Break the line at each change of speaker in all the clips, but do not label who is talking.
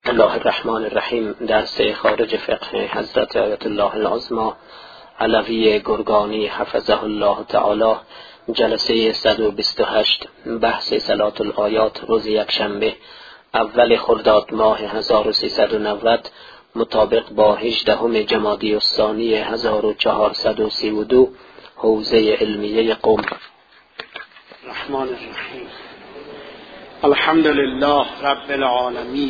الله الرحمن الرحیم. درس خارج فقه حضرت آیت الله العظمی علوی گرگانی حفظه الله تعالی، جلسه 128، بحث صلات الآیات، روز یکشنبه اول خرداد ماه 1390 مطابق با 18 جمادی الثانی 1432، حوزه علمیه قم.
الرحمن الرحیم. الحمد لله رب العالمین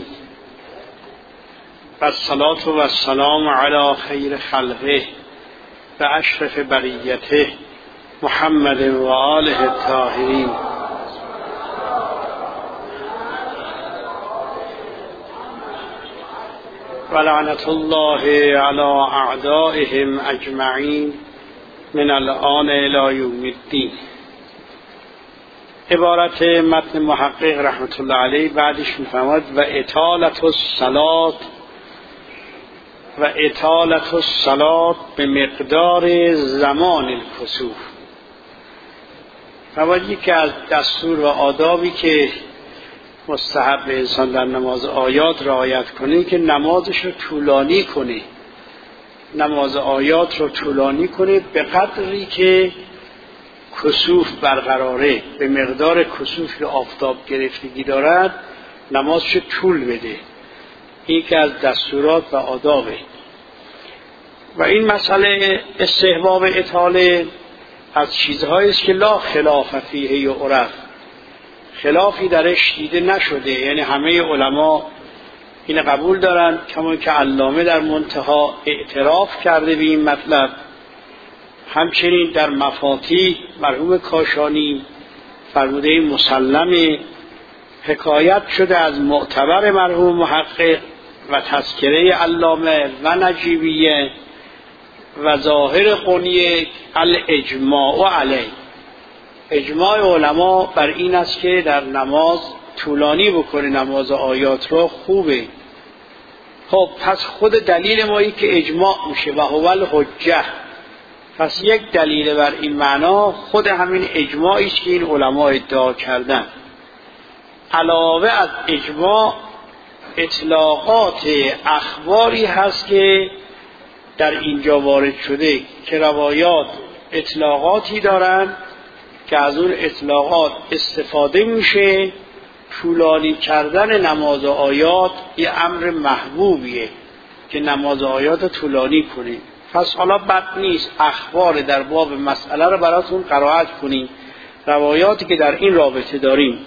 و الصلاة و السلام علی خیر خلقه و اشرف بریته محمد و آله الطاهرین. و لعنت الله علی اعدائهم اجمعین من الآن الی یوم الدین. عبارت متن محقق رحمت الله علیه بعدش میفرماید و اطالت الصلاة به مقدار زمان الکسوف. فرماید یکی از دستور و آدابی که مستحب انسان در نماز آیات رعایت کنه که نمازش رو طولانی کنه، نماز آیات رو طولانی کنه به قدری که کسوف برقراره، به مقدار کسوف که آفتاب گرفتگی دارد نمازش طول بده. این که از دستورات و آدابه. و این مسئله استحباب اطاله از چیزهایی است که لا خلاف فیه یعرف، خلافی درش دیده نشده، یعنی همه علما این قبول دارن، کما که علامه در منتها اعتراف کرده به این مطلب. همچنین در مفاتیح مرحوم کاشانی فرموده مسلم حکایت شده از معتبر مرحوم محقق و تذکره علامه و نجیبیه و ظاهر قنیه الاجماع علیه. اجماع علما بر این است که در نماز طولانی بکنه، نماز آیات رو خوبه. خب پس خود دلیل مایی که اجماع میشه و هو الحجه، پس یک دلیل بر این معنا خود همین اجماعی است که این علما ادعا کردن. علاوه از اجماع اطلاقات اخباری هست که در اینجا وارد شده که روایات اطلاقاتی دارن که از اون اطلاقات استفاده میشه. طولانی کردن نماز آیات یه امر محبوبیه که نماز آیات طولانی کنیم. پس حالا بد نیست اخبار در باب مسئله رو براتون قرائت کنیم، روایاتی که در این رابطه داریم.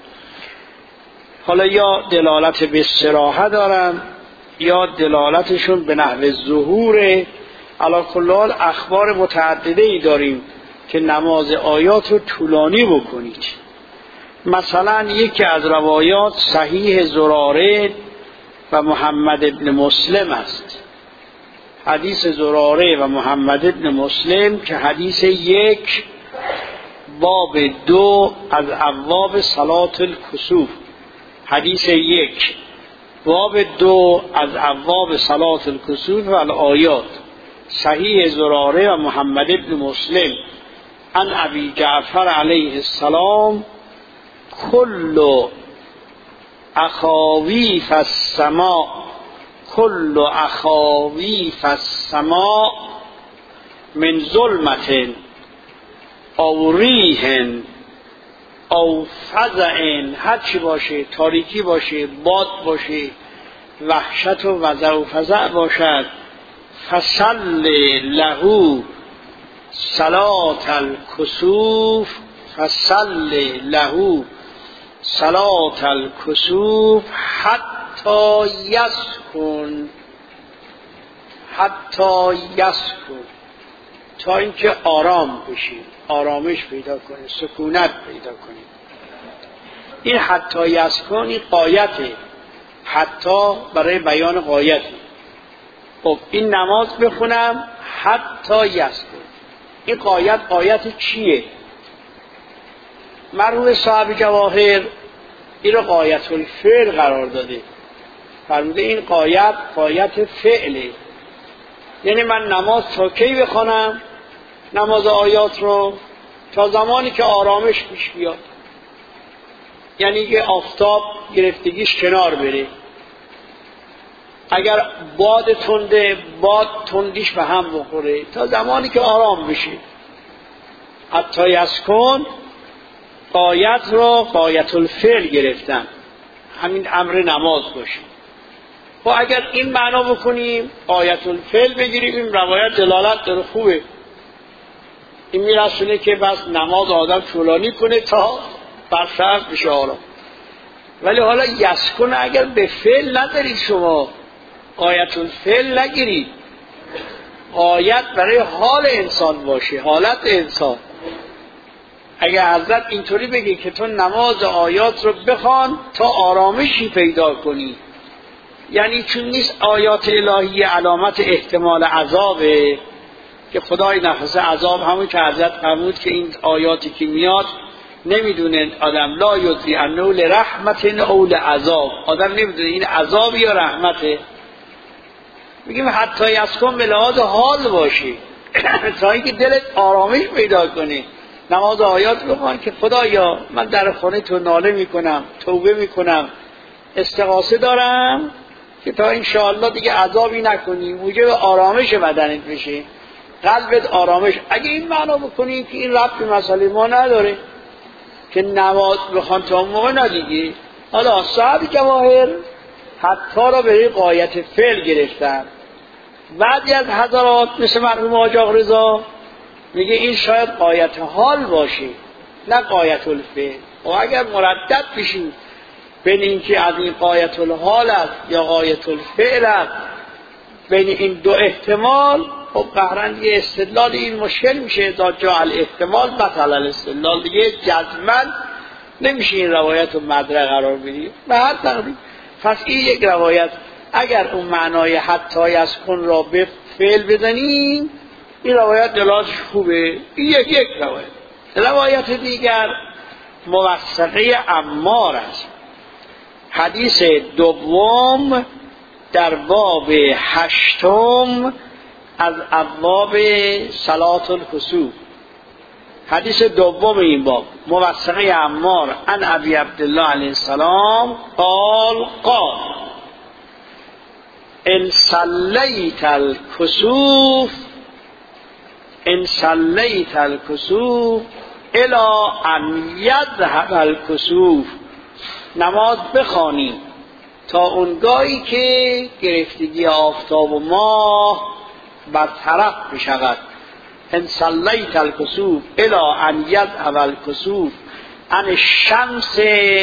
حالا یا دلالت به صراحه دارن یا دلالتشون به نحو ظهوره. علی کل حال اخبار متعدده ای داریم که نماز آیات رو طولانی بکنید. مثلا یکی از روایات صحیح زراره و محمد ابن مسلم است. حدیث زراره و محمد ابن مسلم که حدیث 1 باب 2 از ابواب صلات الکسوف، حدیث 1 باب 2 از ابواب صلات الکسوف و الآیات، صحیح زراره و محمد ابن مسلم عن ابی جعفر علیه السلام کل اخاویف السماء من ظلمت او ریح او فزع، هر چی باشه، تاریکی باشه، باد باشه، وحشت و وضع و فزع باشد، فصل له صلات الکسوف، فصل له صلات الکسوف حتی یسکن تا اینکه آرام بشی، آرامش پیدا کنی، سکونت پیدا کنی. این حتی یسکن این قایته، حتی برای بیان قایته. خب این نماز بخونم حتی یسکن، این قایت چیه؟ مرحوم صاحب جواهر این رو قایت الفعل قرار داده، فرموده این قایت فعله. یعنی من نماز تا کی بخونم؟ نماز آیات رو تا زمانی که آرامش پیش بیاد، یعنی که آفتاب گرفتگیش کنار بره. اگر باد تنده، باد تندیش به هم بخوره تا زمانی که آرام بشه. حتی یسکن غایت را غایت الفعل گرفتن، همین امر نماز باشه. و اگر این معنا بکنیم غایت الفعل بگیریم، این روایت دلالت داره، خوبه، این میرسونه که بس نماز آدم طولانی کنه تا برشرط بشه آرام. ولی حالا یسکن اگر به فعل ندارید شما، غایت الفعل نگیرید، غایت برای حال انسان باشه، حالت انسان. اگر حضرت اینطوری بگه که تو نماز آیات رو بخوان تا آرامشی پیدا کنی، یعنی چون نیست آیات الهی علامت احتمال عذابه که خدای نفس عذاب، همون که حضرت فرمود که این آیاتی که میاد نمیدونه آدم، لا یدری انه لرحمت او لعذاب، آدم نمیدونه این عذاب یا رحمته. میگیم حتی یسکن به لحاظ حال باشه تا اینکه دلت آرامش پیدا کنه. نماز آیات بخوان که خدایا من در خانه تو ناله میکنم، توبه میکنم، استغاثه دارم که تا انشاءالله دیگه عذابی نکنی، موجب آرامش بدنت بشه، قلبت آرامش. اگه این معنا بکنیم که این ربط به مسئله ما نداره که نماز بخوان تا اون موقع ندیگه. حالا صاحب جواهر حتی را به غایت فعل گرفتن. بعضی از حضرات مثل مرحوم حاج آقا رضا میگه این شاید غایت حال باشه نه غایت الفعل. و اگر مردد بشیم بین این که از این غایت الحال است یا غایت الفعل است، بین این دو احتمال، خب قهرن دیگه استدلال این مشکل میشه. اذا جاء الاحتمال بطل الاستدلال، دیگه جزمن نمیشه این روایت رو مدرک قرار بدیم به هر تقدیر. پس این یک روایت، اگر اون معنای حتی یسکن را به فعل بزنیم این روایت دلالتش خوبه. این یک روایت. روایت دیگر موثقه عمار است، حدیث دوم در باب 8 از ابواب صلات الکسوف، حدیث دوم این باب، موثقه عمار عن ابی عبدالله علیه السلام قال ان صلیت الکسوف الی ان یذهب الکسوف، نماز بخوانی تا اونگاهی که گرفتگی آفتاب و ماه برطرف بشود. ان صلیت الکسوف الی ان یذهب الکسوف عن الشمس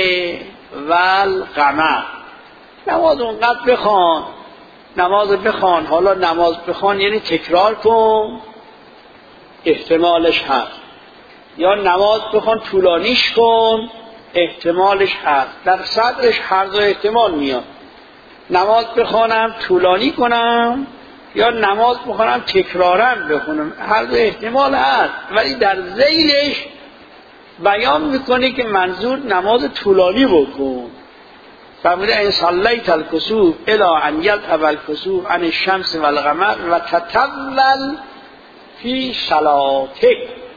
والقمر، نماز اونقدر بخوان، نماز بخوان. حالا نماز بخوان یعنی تکرار کن، احتمالش هست، یا نماز بخوان طولانیش کن، احتمالش هست. در صدرش هر دو احتمال میاد، نماز بخوانم طولانی کنم یا نماز بخوانم تکرارن بخونم، هر دو احتمال هست. ولی در ذیلش بیان میکنه که منظور نماز طولانی بکن. فرموده ان صلیت الکسوف الی ان یذهب الکسوف عن الشمس والقمر و تطول فی صلاتک،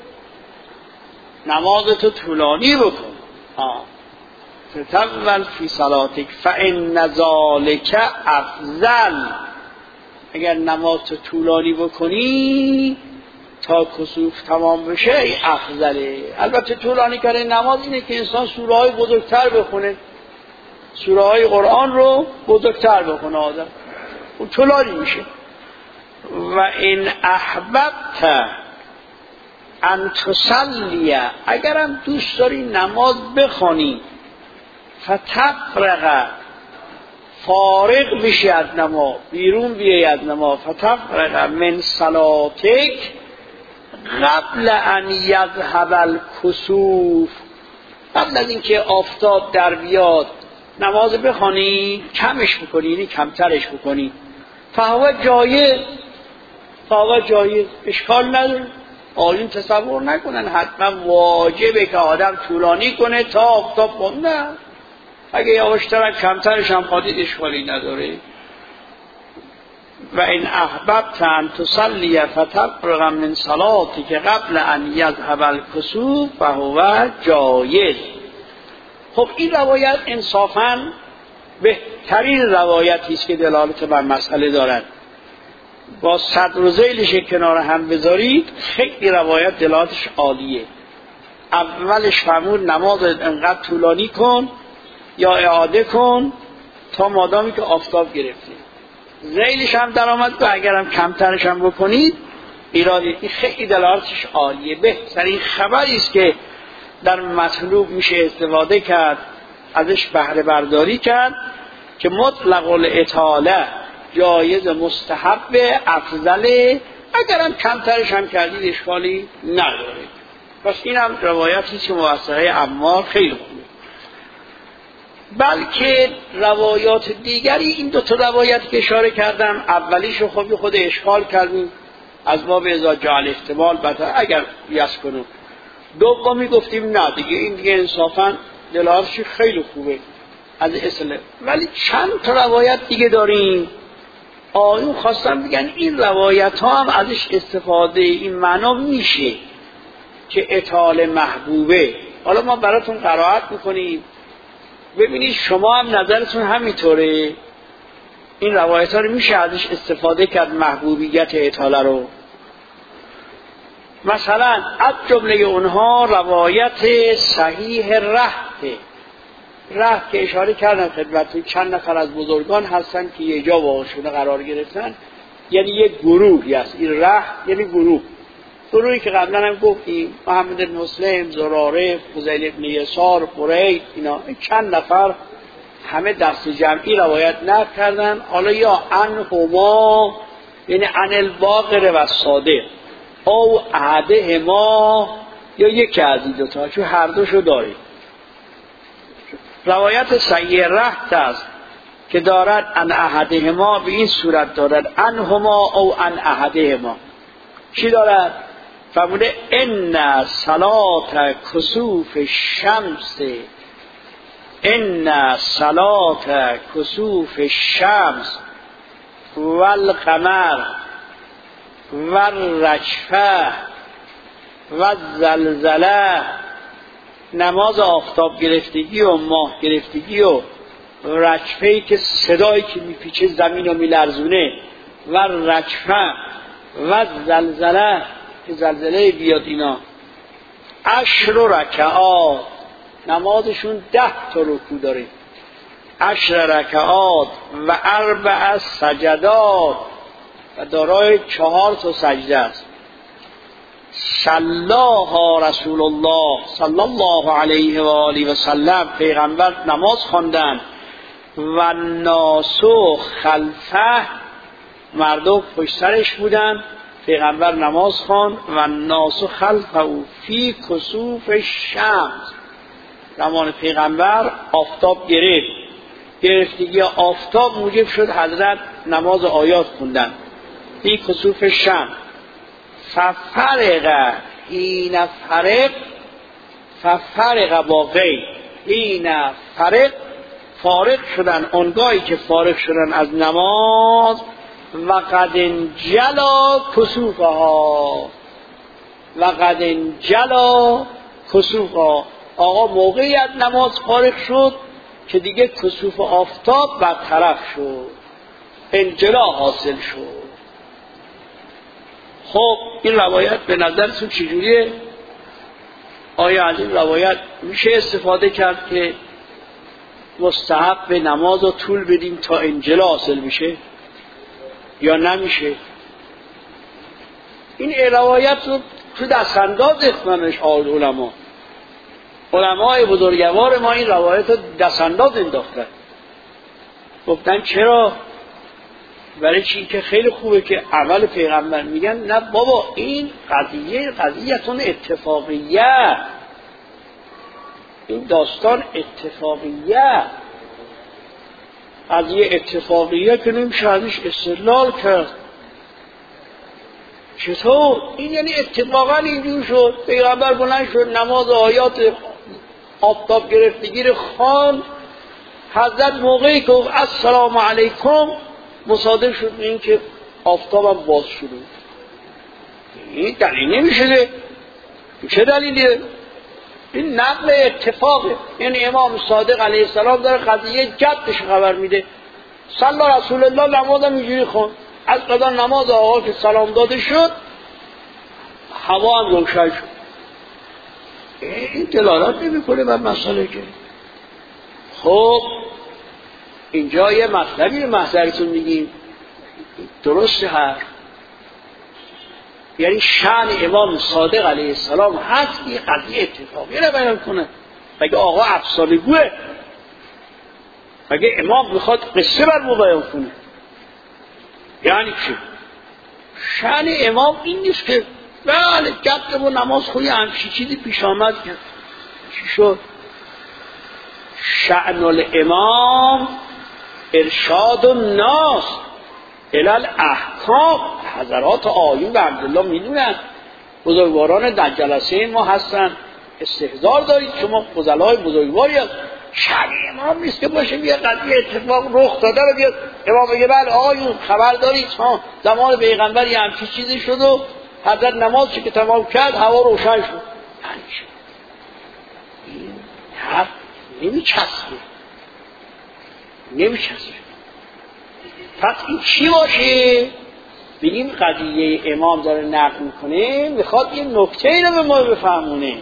نمازتو طولانی بکن، تطول فی صلاتک فان ذلک افضل، اگر نمازتو طولانی بکنی تا کسوف تمام بشه افضله. البته طولانی کردن نماز اینه که انسان سوره های بزرگتر بخونه، سوره های قرآن رو بزرگتر بخونه آدم، اون طولانی میشه. و این احببت ان تصلی، اگرم دوست داری نماز بخونی، فتفرغ، فارغ بشی از نماز، بیرون بیایی از نماز، فتفرغ من صلاتک قبل ان یذهب الکسوف، قبل از اینکه آفتاب در بیاد نماز بخونی، کمش بکنی، یعنی کمترش بکنی. فهو جایز، اشکال نداره. آیین تصور نکنن حتما واجبه که آدم طولانی کنه تا آفتاب خونده، اگه یواشتر کمترش هم خواهدید اشکالی نداره. و این احببت ان تصلی فتفرغ من صلاتی که قبل ان یذهب الکسوف فهو جایز. خب این روایت انصافاً بهترین روایتی است که دلالت بر مسئله دارد. با صدر و ذیلش کنار هم بذارید خیلی روایت دلالتش عالیه. اولش فرمود نماز انقدر طولانی کن یا اعاده کن تا مادامی که آفتاب گرفته. ذیلش هم در آمد که اگرم کمترش هم بکنید ایرادی. این خیلی دلالتش عالیه. بهترین خبری است که در مطلوب میشه استفاده کرد، ازش بهره برداری کرد که مطلق الاطاله جایز، مستحب، افضل، اگرم کمترش هم کردید اشکالی نداره. پس این هم روایتی که موثقه عمار خیلی خوبه. بلکه روایات دیگری، این دو تا روایت که اشاره کردم اولیش رو خود اشکال کردیم از باب اذا جاء الاحتمال بطل اگر یس کنم. دومی گفتیم نه دیگه این دیگه انصافا دلالتش خیلی خوبه از اصله. ولی چند تا روایت دیگه داریم آیون خواستم بگن این روایت ها هم ازش استفاده این معنا میشه که اطاله محبوبه. حالا ما براتون قرائت میکنیم ببینید شما هم نظرتون همینطوره. این روایت ها رو میشه ازش استفاده کرد محبوبیت اطاله رو. مثلا از جمله اونها روایت صحیح ره که اشاره کردم خدمتتون، چند نفر از بزرگان هستن که یه جا واقعشونه قرار گرفتن، یعنی یک گروهی است. این ره یعنی گروهی که قبلا هم گفتیم محمد بن مسلم، زراره، فضیل بن یسار، قرید، اینا چند نفر همه دست جمعی روایت نقل کردن. حالا یا عنهما یعنی عن الباقر و الصادق او احدهما یا یکی از این دوتا، چون هر دوشو داریم. روایت صحیح رهت است که دارد ان احدهما به این صورت دارد انهما او ان احدهما. چی دارد؟ فرموده ان صلات کسوف الشمس، ان صلات کسوف الشمس والقمر والرجفه والزلزله، نماز آفتاب گرفتگی و ماه گرفتگی و رجفه‌ای که صدایی که میپیچه زمین و میلرزونه و رجفه و زلزله که زلزله بیاد، اینا 10 رکعات، نمازشون 10 تا رکوع داره، 10 رکعات و 4 سجدات و دارای 4 تا سجده است. صلاها رسول الله صلی الله علیه و آله و سلم، پیغمبر نماز خواندن و ناسو خلفه، مردم پشت سرش بودن، پیغمبر نماز خواند و ناسو خلفه فی کسوف الشمس، زمان پیغمبر آفتاب گرفتگی آفتاب موجب شد حضرت نماز آیات خوندن فی کسوف الشمس. ففرق حین ففرق با غیر حین فارغ شدن، اونگاهی که فارغ شدن از نماز و قد انجلا کسوفها آقا موقعی از نماز فارغ شد که دیگه کسوف آفتاب برطرف شد، انجلا حاصل شد. خب این روایت به نظرتون چجوریه؟ آیا از این روایت میشه استفاده کرد که مستحب به نماز رو طول بدیم تا انجلا حاصل میشه یا نمیشه؟ این روایت رو تو دستانداز اخوانش علمای بزرگوار ما این روایت رو دستانداز انداختن، گفتن چرا؟ برای چی که خیلی خوبه که اول پیغمبر میگن نه بابا این قضیه‌تون اتفاقیه، این داستان اتفاقیه، قضیه اتفاقیه که نمیشه ازش استدلال کرد. چطور؟ این یعنی اتفاقا اینجور شد، پیغمبر بلند شد نماز آیات آفتاب گرفتگی رو خواند، حضرت موقعی که السلام علیکم مصادف شد این که آفتابم باز شد. این دلیل نمیشه. چه دلیلیه؟ این نقل اتفاقه. یعنی امام صادق علیه السلام داره قضیه جدش خبر میده. صلی رسول الله نمازم اینجوری خون، از قضا نماز آقا که سلام داده شد هوا هم روشن شد. این دلالت نمیکنه بر مسئله که. خب اینجا یه مطلبی رو محضرتون میگیم درسته هست، یعنی شأن امام صادق علیه السلام هست یه قضیه اتفاقی رو بیان کنه. مگه آقا افسانه‌گوه؟ مگه امام میخواد قصه بر ما بیان کنه؟ یعنی چی؟ شأن امام این نیست که بله جدمون نماز خوی همچی چیزی پیش آمد که چی شد؟ شأن الامام ارشاد الناس الی الاحکام. حضرات آیون و عبدالله میدونن، بزرگواران در جلسه ما هستن، استحضار دارید شما فضلای بزرگواری هست. شأن امام نیست که باشه یه قضیه اتفاق رخ داده رو بیاد امام بگه بله آیون خبر دارید زمان پیغمبر یه همچی چیزی شد و حضرت نماز که تمام کرد هوا روشن شد. یعنی چی؟ این حرف نمیچسبه. پس این چی باشه؟ بگیم قضیه امام داره نقل میکنه، میخواد یه نکته ای رو به ما بفهمونه.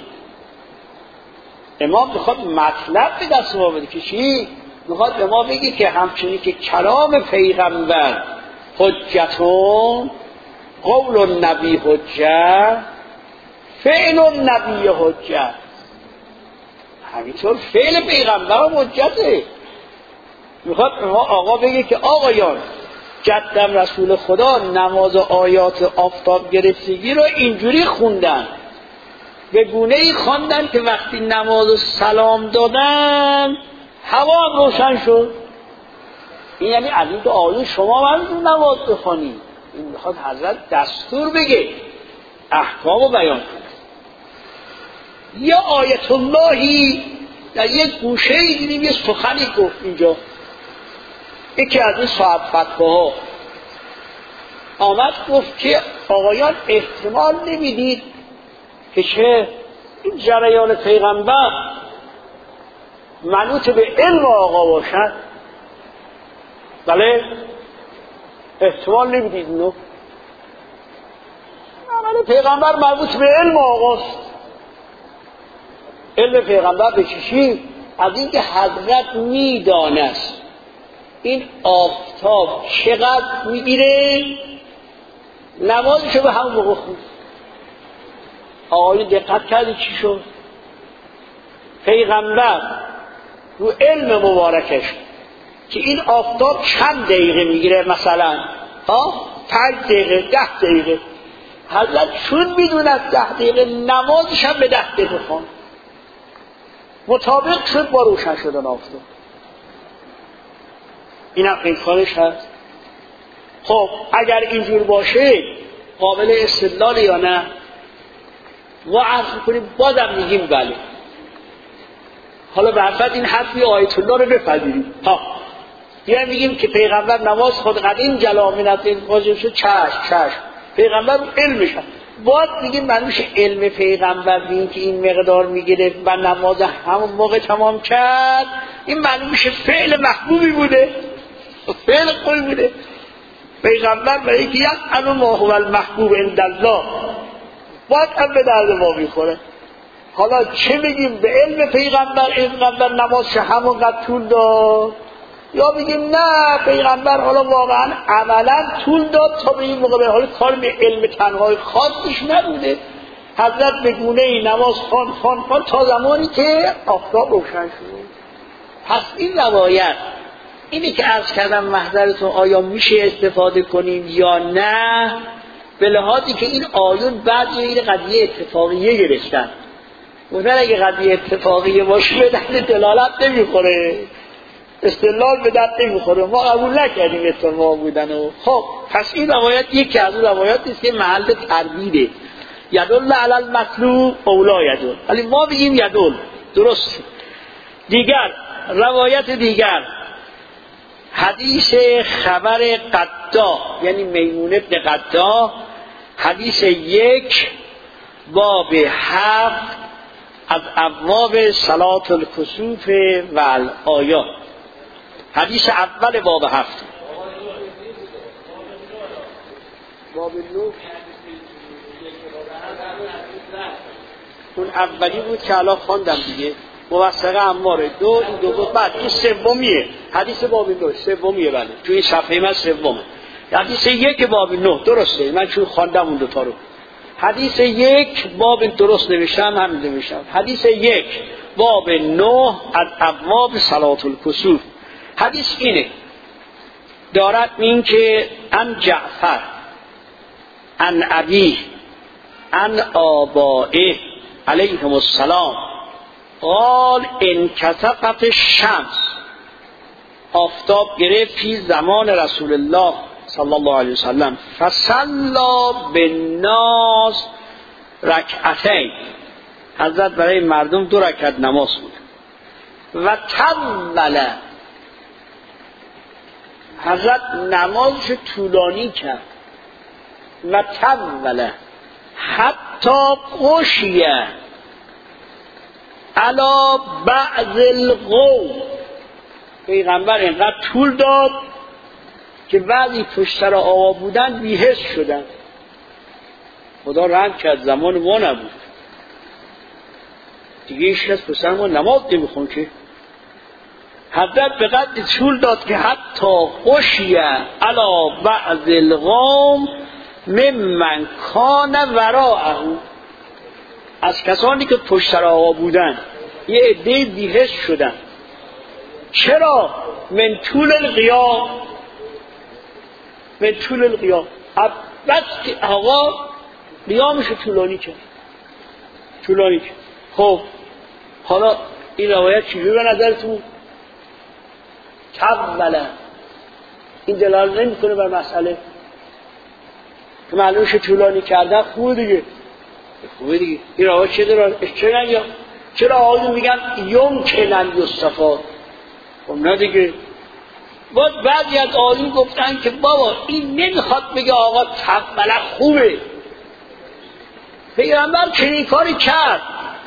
امام میخواد مطلب به دست ما بده که چی؟ میخواد به ما بگی که همچنین که کلام پیغمبر حجتون، قول النبی حجت، فعل النبی حجت، همینطور فعل پیغمبر هم حجته. میخواد به ما آقا بگه که آقایان جدم رسول خدا نماز آیات آفتاب گرفتگی رو اینجوری خوندن، به گونه ای خواندن که وقتی نماز سلام دادن هوا هم روشن شد. این یعنی از این آیه شما هم نماز بخوانید. این میخواد حضرت دستور بگه، احکام رو بیان کنه. یا آیت اللهی در یک گوشه ای دیدیم یه سخنی گفت اینجا، یکی از این صاحب فتواها آمد گفت که آقایان احتمال نمیدید که چه این جریان پیغمبر منوط به علم آقا باشد؟ بله احتمال نمیدید اینو؟ عمل پیغمبر مربوط به علم آقاست. علم پیغمبر به چیشی؟ از اینکه حضرت میدانست این آفتاب چقدر میگیره نمازشو به همون موقع خود. آقای دقت کردی چی شد؟ پیغمبر رو علم مبارکش که این آفتاب چند دقیقه میگیره، مثلا 5 دقیقه 10 دقیقه، حضرت چون میدوند 10 دقیقه نمازش هم به 10 دقیقه خوند، مطابق شد با روشن شدن آفتاب. این هم امکانش هست. خب اگر اینجور باشه قابل استدلال یا نه؟ ما عرض میکنیم بازم میگیم بله. حالا برفت این حرفی آیت الله رو بپذیریم. بیایم میگیم که پیغمبر نماز خود قدیم جلا منت واجب شد، چشم پیغمبر علمش هست. باید میگیم منوش علم پیغمبر بین که این مقدار میگیره و نماز همون موقع تمام کرد، این منوش فعل محبوبی بوده، فعل قوی بوده. پیغمبر برای که یسأل ما هو المحبوب عند الله باید هم به درد ما میخوره. حالا چه بگیم به علم پیغمبر نمازش همونقدر طول داد، یا بگیم نه پیغمبر حالا واقعا عملا طول داد تا به این موقع، به حال کار به علم تنهای خاصش نبوده. حضرت به گونه ای نماز خوان تا زمانی که آفتاب روشن شد. پس این روایت اینی که عرض کردم محضرتون آیا میشه استفاده کنیم یا نه، به لحاظی که این آیون بعد این قضیه اتفاقیه گرفتن. مثلا اگه قضیه اتفاقیه باشه به درد دلالت نمیخوره، استدلال به درد نمیخوره، ما قبول نکردیم اتفاق بودن. و خب پس این روایت یکی از اون روایاتی است که محل تردیده. یدل علی المطلوب اولا یدل، ولی ما بگیم یدل درست. دیگر روایت دیگر حدیث خبر قدا، یعنی میمون ابن قدا، حدیث 1 باب 7 از ابواب صلات الکسوف و الآیات. حدیث اول باب 7. باب 9 اون اولی بود که الان خواندم دیگه، موثقه عماره 2، این 2 بود. بعد این سومیه، حدیث باب 9 سومیه. بله تو این صفحه من سومه. حدیث 1 باب 9 درسته، من چون خواندم اون 2 تا رو. حدیث 1 باب درست نوشتم، همین نوشتم. حدیث 1 باب 9 از ابواب صلات الکسوف. حدیث اینه، دارد این که ان جعفر ان ابی ان آبائه علیهم السلام قال انکسفت الشمس، آفتاب گرفت فی زمان رسول الله صلی الله علیه وسلم فصلا بالناس رکعتین، حضرت برای مردم 2 رکعت نماز بود. و طول، حضرت نمازش طولانی کرد. و طول حتی غشیه علی بعض القوم، پیغمبر اینقدر طول داد که بعضی پشت سر آوا بودن بی‌حس شدن. خدا رحم کرد زمان ما نبود دیگه، هیچ کس پشت سر ما نماز نمیخون که. حضرت به قدر طول داد که حتی غشیه علی بعض القوم ممن کان وراءه، از کسانی که پشت سر آوا بودن یه عده بی‌حس شدن. چرا؟ من طول القیام، من طول القیام، بس که آقا قیامش طولانی کرد. خب حالا این روایت چجوری به نظرتون؟ طوله، این دلالت نمیکنه بر مسئله که معلومش طولانی کردن. خوبه دیگه. این روایت چه داره؟ چه نگه؟ چرا آقایون میگن یمکن یستفاد؟ خب نه دیگه. بعضی از آقایون گفتن که بابا این نمیخواد بگه آقا طوله خوبه. پیغمبر چنین کاری کرد.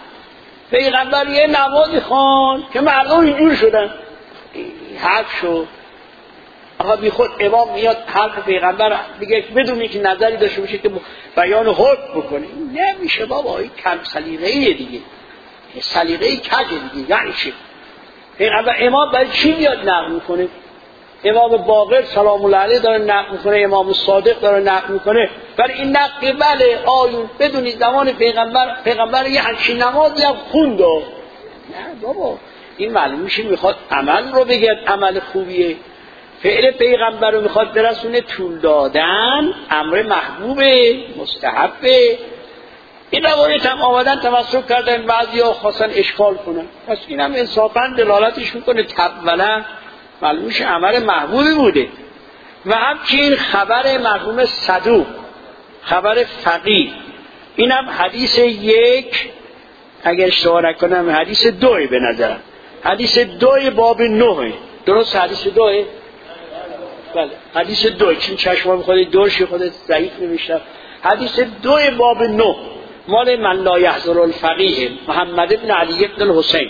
پیغمبر یه نمازی خواند که مردم اینجور شدن. حق شد. آقا بی خود امام میاد حرف پیغمبر بگه بدون اینکه نظری داشته باشه که بیان حکم بکنه. نمیشه بابا، این کم سلیقه‌ایه دیگه. سلیقه کجه دیگه. یعنی چی؟ پیغمبر امام برای چی میاد نقل میکنه؟ امام باقر سلام الله علیه داره نقل میکنه، امام صادق داره نقل میکنه. برای این نقل بله آیون بدونید زمان پیغمبر یه همچین نمازی هم خوند. نه بابا، این معلوم میشه میخواد عمل رو بگه، عمل خوبیه. فعل پیغمبر رو میخواد برسونه، طول دادن امر محبوبه، مستحبه. این روایت هم آمدن توسط کردن بعضیا خواستن اشکال کنن، پس این هم انصافاً دلالتش میکنه طوله معلوم میشه عمل محبوبی بوده. و همچنین خبر مرحوم صدوق، خبر فقیه، این هم حدیث 1 اگر اشتباه نکنم حدیث 2 به نظرم، حدیث 2 باب 9. درست حدیث 2؟ بله حدیث 2. چون چشمام خودت دورشی خودت ضعیف نمیشه. حدیث 2 باب 9 مال من لا یحضر الفقیه محمد بن علی بن الحسین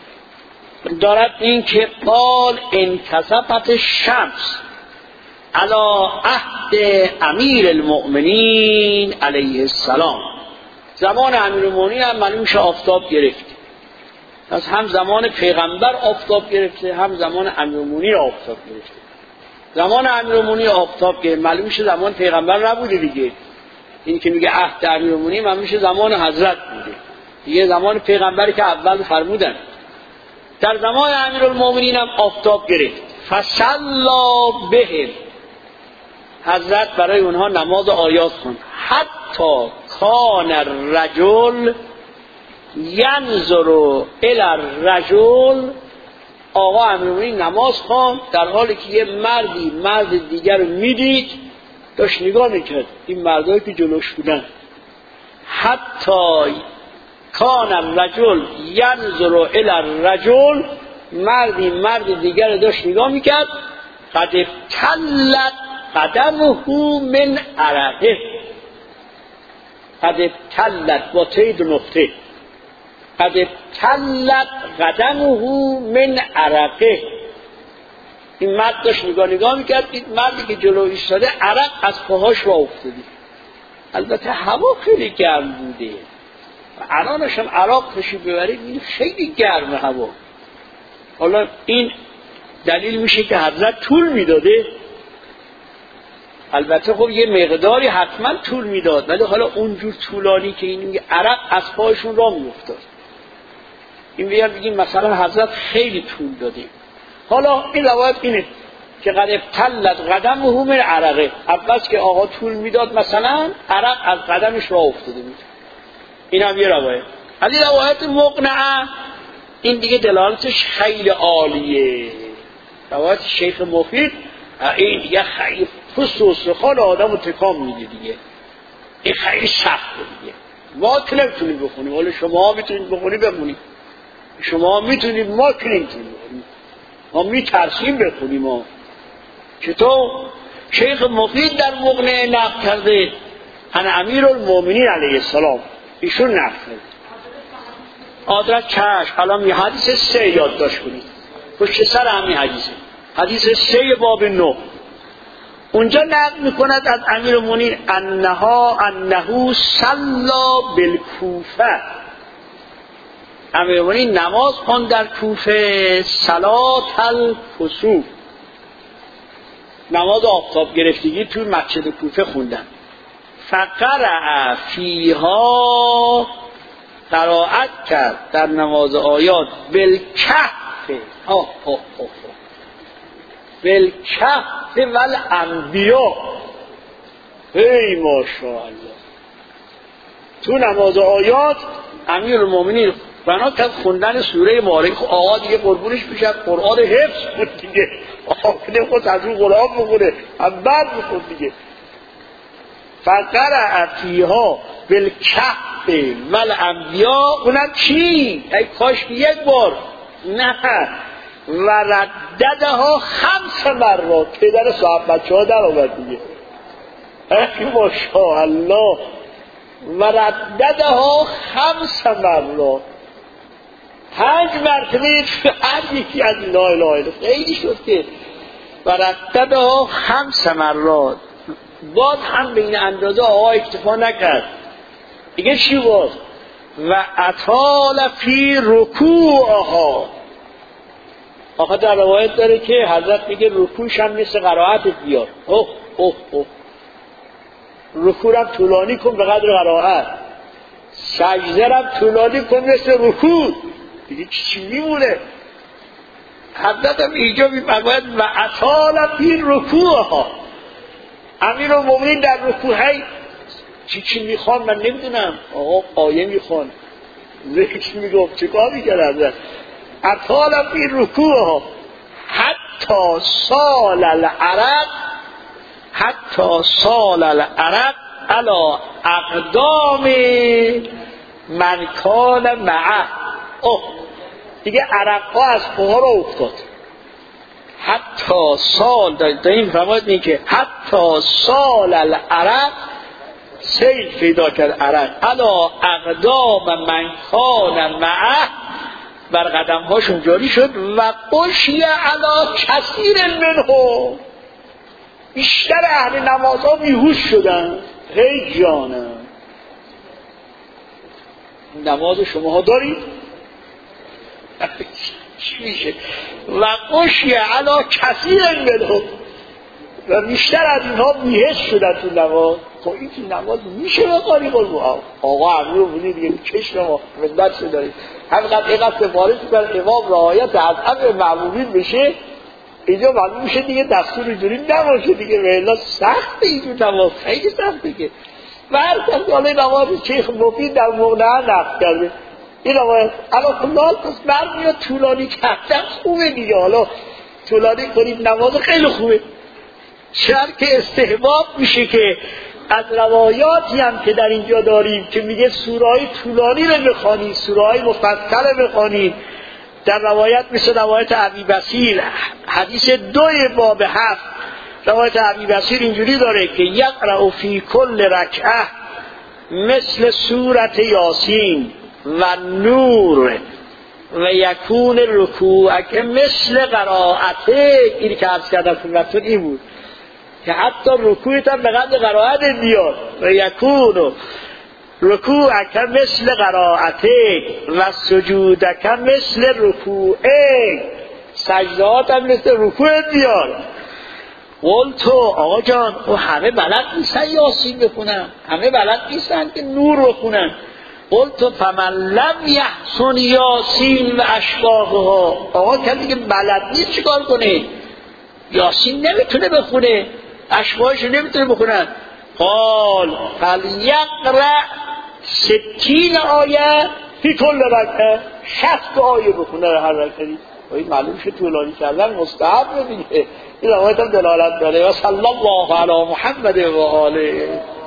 دارد این که قال انکسفت الشمس علی عهد امیر المؤمنین علیه السلام. زمان امیر المؤمنین هم معلوم میشه آفتاب گرفت. پس هم زمان پیغمبر آفتاب گرفته، هم زمان امیر المؤمنین آفتاب گرفته. زمان امیر المؤمنین آفتاب گرفت معلوم میشه زمان پیغمبر نبوده دیگه. این که میگه عهد امیر المؤمنین معلوم میشه زمان حضرت بوده دیگه، زمان پیغمبری که اول فرمودن. در زمان امیرالمومنین هم آفتاب گرفت. فصلا بهم، حضرت برای اونها نماز آیات خوند. حتی کان الرجل ینظر الی الرجل، آقا امیرالمومنین نماز خواند در حالی که یه مرد دیگر رو میدید داشت نگاه میکرد، این مردایی که جلوش بودن. حتی کان الرجل ینظر الی الرجل، مرد دیگر داشت نگاه میکرد. قد ابتلت قدمه من عرقه، قد ابتلت با تید نقطه، قد تلت قدمه من عرقه. این مرد داشت نگاه میکرد، دید مردی که جلو ایستاده عرق از پاهاش را افتاده. البته هوا خیلی گرم بوده، الانش هم عراق تشریف ببرید این خیلی گرم هوا. حالا این دلیل میشه که حضرت طول میداده. البته خب یه مقداری حتما طول میداد، ولی حالا اونجور طولانی که این عرق از پایشون را میافتاد. این بگیم مثلا حضرت خیلی طول داده. حالا این روایت اینه که قد ابتلت قدمه من عرقه. اول که آقا طول میداد مثلا عرق از قدمش را افتاده بود. این هم یه روایت. ولی روایت مقنعه این دیگه دلالتش خیلی عالیه. روایت شیخ مفید این دیگه خیلی پوست و استخوان آدم رو تکان میده دیگه. این خیلی سخته دیگه. ما که نمیتونیم بخونیم، حالا شما میتونید بخونی بمونید، شما میتونید، ما که نمیتونیم بخونیم، ما میترسیم بخونیم. ما چطور شیخ مفید در مقنعه نقل کرده ان امیرالمومنین علیه السلام، ایشون نقل کرده. آدرک چشم. الان می حدیث 3 یادداشت کنید پشت سر همین حدیثه، حدیث 3 باب 9. اونجا نقل میکند از امیرالمومنین انه صلی بالکوفه. امیرالمومنین نماز خواند در کوفه، صلات الکسوف، نماز آفتاب گرفتگی توی مسجد کوفه خوندن. فقرأ فیها، قرائت کرد در نماز آیات بالکهف، بالکهف والانبیاء. ای ماشاءالله. تو نماز آیات امیرالمومنین بنا کرد خوندن سوره معارف. آقا دیگه قربونش میشه قرآن حفظ بود دیگه، آقا خود از اون قرآن بخونه هم بعد بخون دیگه. فقرأ فیها بالکهف والانبیاء. اونم چی؟ ای کاش که یک بار، نه، و رددها 5 مرات. پدر صاحب بچه ها در آمد دیگه. ای ماشاءالله. و رددها 5 مرات، 5 مرتبه هر یکی از لا اله الا. خیلی شد که و رددها 5 مرات. باز هم به این اندازه آقا اکتفا نکرد دیگه. چی باز؟ و اطال فی رکوعها. آخه در روایت داره که حضرت میگه رکوعش هم مثل قرائت بیار. رکوع هم طولانی کن به قدر قرائت، سجده هم طولانی کن مثل رکوع. دیگه چی میمونه؟ حضرت هم اینجا میفرماید و اطال فی رکوعها. امیرالمومنین در رکوعی چی میخوان من نمیدونم. آقا آیه میخوان، ذکر میگفت، چیکار میکرد حضرت؟ اطال فی رکوعها حتی سال العرق، حتی سال العرق علی اقدام من کان معه. دیگه عرق ها از پاها را افتاد. حتی سال داریم فرماید این که حتی سال العرق، سیل پیدا کرد عرق، علی اقدام من کان معه، بر قدم هاشون جاری شد. و قشی علی کثیر منهم، بیشتر اهل نماز ها بیهوش شدن. هی جانم، نماز شما ها دارید؟ چی میشه؟ و قشی علی کثیر منهم، و بیشتر از اینها بیهوش شدن تو نماز. خب این تو نماز میشه بقاری قربو؟ آقا امیر رو بودی دیگه کش نما مدت شد دارید. همینقدر اینقدر سفارش کنن امام رعایت از امر معمولین بشه، اینجا معلوم میشه دیگه دستور اینجوری نباشه دیگه. ولی سخته اینجور نماز، خیلی سخته که. و هر کسی حالا نماز شیخ مفید در مقنعه نقل کرده. این نماز اما خلال پس مرد میاد طولانی کردن خوبه دیگه. حالا طولانی کنید نماز خیلی خوبه، چرا که استحباب میشه که از روایاتی هم که در اینجا داریم که میگه سوره‌های طولانی رو بخوانید، سوره‌های مفصل رو بخوانید. در روایت مثل روایت ابی بصیر حدیث 2 باب 7، روایت ابی بصیر اینجوری داره که یقرأ فی کل رکعه مثل سورة یاسین و نور و یکون رکوعک مثل قرائته. اینی که عرض کردم خدمتتون این بود که حتی رکوعت هم به قدر قرائت بیاد. و یکون رکوعک مثل قرائته و سجودک مثل رکوعه. سجدات هم مثل رکوعت بیاد. قلتو آقا جان او همه بلد نیستن یاسین بخونن، همه بلد نیستن که نور بخونن. قلتو فمن لم یحسن یاسین و اشباهها. آقا کسی که بلد نیست چیکار کنه؟ یاسین نمیتونه بخونه، اشباهش نمیتونه بخونن. قال فلیقرأ 60 آیه فی کل رکعه. 60 آیه بخونه هر رکعتی. این معلوم شد طولانی کردن مستحب دیگه. این آیه هم دلالت داره. و صلی الله علی محمد و آله.